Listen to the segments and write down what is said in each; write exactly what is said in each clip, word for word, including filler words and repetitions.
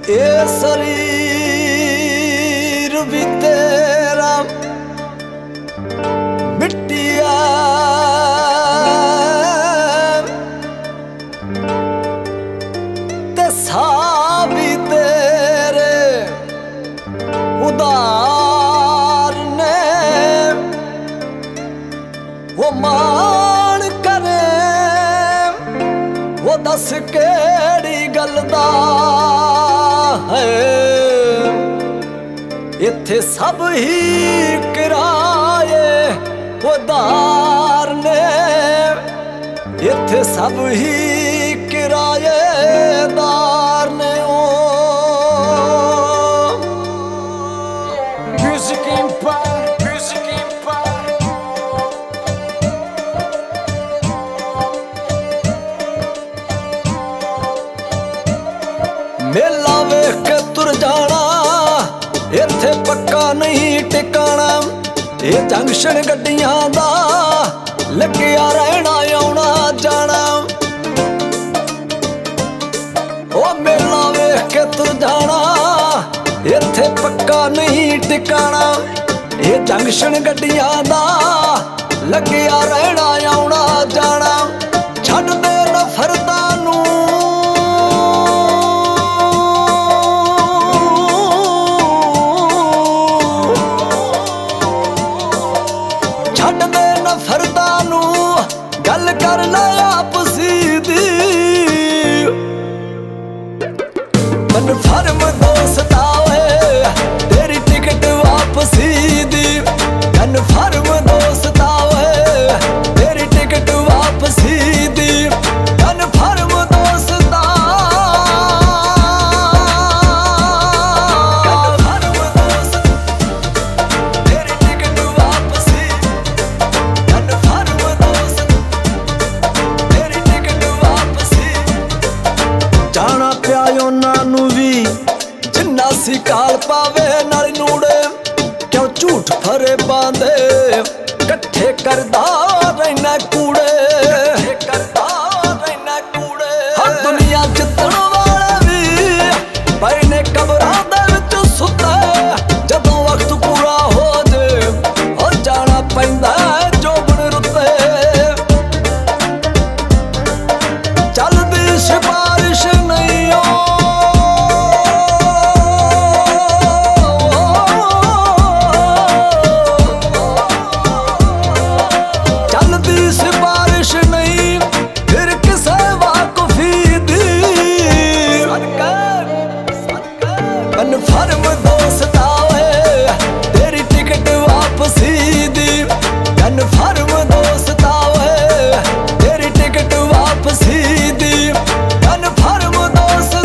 ए शरीर भी तेरा मिट्टिया ते साह भी तेरे उदार ने वो मान करे वो दस केड़ी गल दा है इत्थे सब ही किराए उदार ने इत्थे सब ही किराएदार ने ओ म्यूजिक एम्पायर म्यूजिक एम्पायर मेला वेख के तुर जाना इत्थे पक्का नहीं टिकाना ये जंक्शन गड्डियां दा लग्या रहना आउना जाना ओ मेला वेख के तुर जाना इत्थे पक्का नहीं टिकाना ये जंक्शन गड्डियां दा लग्या रहना आउना जाना छड्ड दे नफरतां नूं गल कर ले आपसी दी कन्फर्म दोस्त आवे तेरी टिकट वापसी दी कन्फर्म दोस्त आवे तेरी टिकट वापसी दी कन्फर्म दोस्त कन्फर्म दोस्त तेरी टिकट वापसी कन्फर्म दोस्त जाना पिया उन्हां नूं वी जिन्ना सी काल पावे नाल नूड़े क्यों झूठ फरे बांधे कट्ठे करदा रहना कूड़े करदा रहना कूड़े हर दुनिया जितण वाले वी पए ने कबरां दे विच सुत्ते जदों वक्त पूरा हो जे हो जाना पैंदा जोबन रुत्ते चलदी सिफारिश नहीं चलदी सिफारिश नहीं फिर किसे वाकफी दी कन्फर्म दोस्त आवे तेरी टिकट वापसी दी कन्फर्म दोस्त आवे तेरी टिकट वापसी दी कन्फर्म दोस्त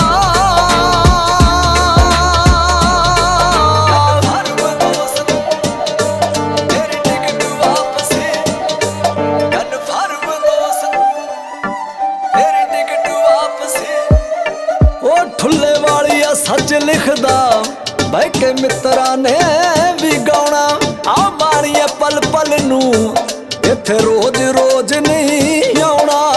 कन्फर्म दोस्त तेरी टिकट वापसी कन्फर्म दोस्त तेरी टिकट वापसी ओ ठुल्ले वाली आ सच लिखदा बह के मित्रा ने भी गाउणा आ माणीए पल पल नूं इत्थे रोज रोज नहीं आउणा